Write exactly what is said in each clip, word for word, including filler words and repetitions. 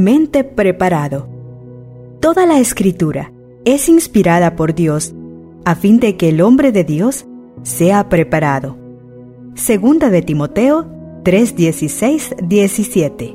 espiritualmente preparado. Toda la Escritura es inspirada por Dios a fin de que el hombre de Dios sea preparado. Segunda de Timoteo tres, dieciséis, diecisiete.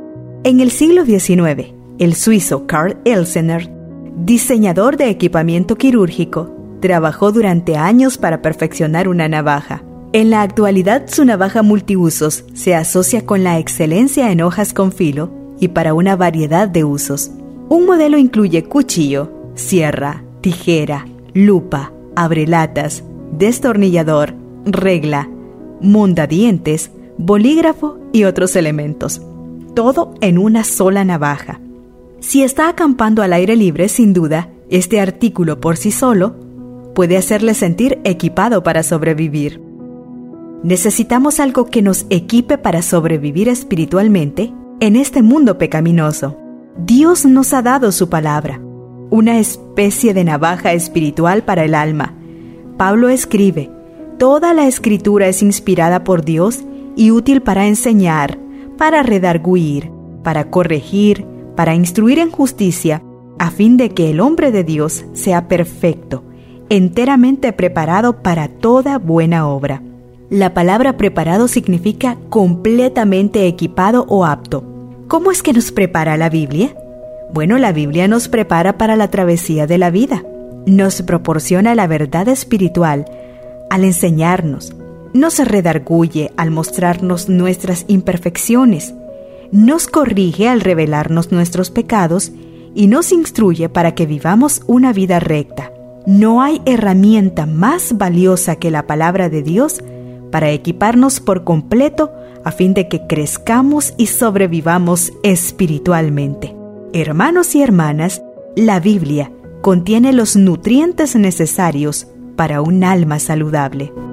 En el siglo diecinueve, el suizo Karl Elsener, diseñador de equipamiento quirúrgico, trabajó durante años para perfeccionar una navaja. En la actualidad, su navaja multiusos se asocia con la excelencia en hojas con filo y para una variedad de usos. Un modelo incluye cuchillo, sierra, tijera, lupa, abrelatas, destornillador, regla, mondadientes, bolígrafo y otros elementos. Todo en una sola navaja. Si está acampando al aire libre, sin duda, este artículo por sí solo puede hacerle sentir equipado para sobrevivir. Necesitamos algo que nos equipe para sobrevivir espiritualmente en este mundo pecaminoso. Dios nos ha dado su palabra, una especie de navaja espiritual para el alma. Pablo escribe: toda la Escritura es inspirada por Dios y útil para enseñar, para redarguir, para corregir, para instruir en justicia, a fin de que el hombre de Dios sea perfecto, enteramente preparado para toda buena obra. La palabra preparado significa completamente equipado o apto. ¿Cómo es que nos prepara la Biblia? Bueno, la Biblia nos prepara para la travesía de la vida. Nos proporciona la verdad espiritual al enseñarnos. Nos redarguye al mostrarnos nuestras imperfecciones. Nos corrige al revelarnos nuestros pecados y nos instruye para que vivamos una vida recta. No hay herramienta más valiosa que la palabra de Dios para equiparnos por completo a fin de que crezcamos y sobrevivamos espiritualmente. Hermanos y hermanas, la Biblia contiene los nutrientes necesarios para un alma saludable.